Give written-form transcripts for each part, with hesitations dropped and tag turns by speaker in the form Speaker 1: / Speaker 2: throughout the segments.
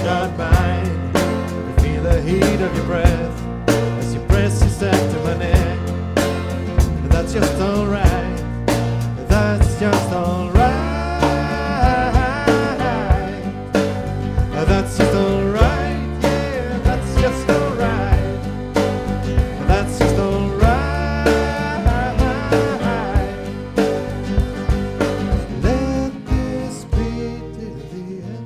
Speaker 1: not mine. I feel the heat of your breath as you press yourself to my neck. And that's just alright. That's just alright. That's just alright. Yeah, that's just alright. That's just alright. Let this be till the end.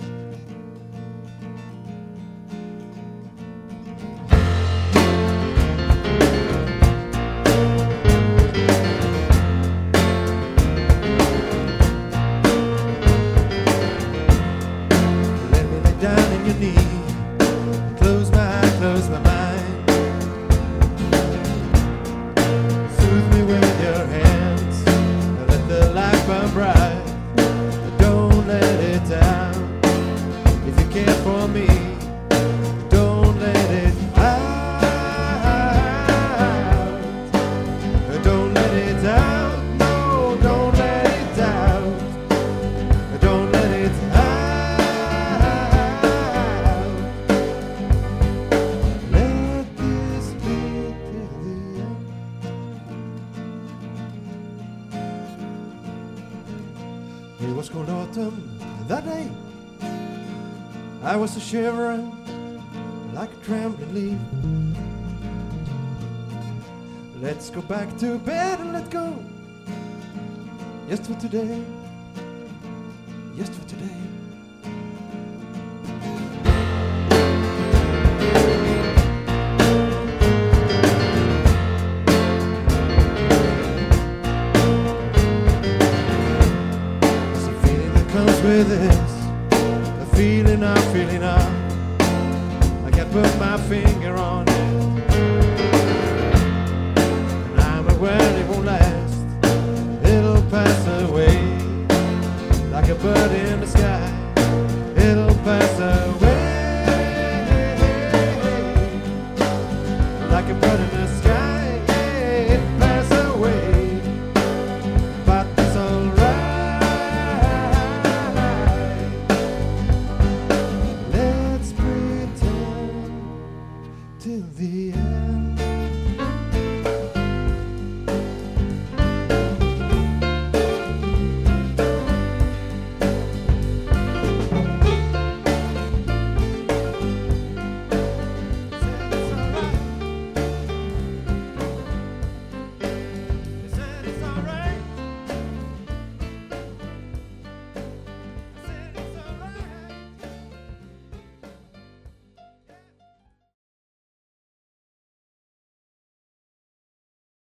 Speaker 1: Let me lay down in your knee. Close my eyes, close my mind. Soothe me with your hands. Let the light burn bright. Don't let it down. If you care for me, don't let it out. Don't let it out. No, don't let it out. Don't let it out. Let this be till the end. It was cold autumn that day. I was a shivering like a trembling leaf. Let's go back to bed and let go. Just for today. Just for today. It's a feeling that comes with this. A feeling I'm feeling up. I can't put my finger on it. And I'm aware it won't last. It'll pass away like a bird in the sky. It'll pass away.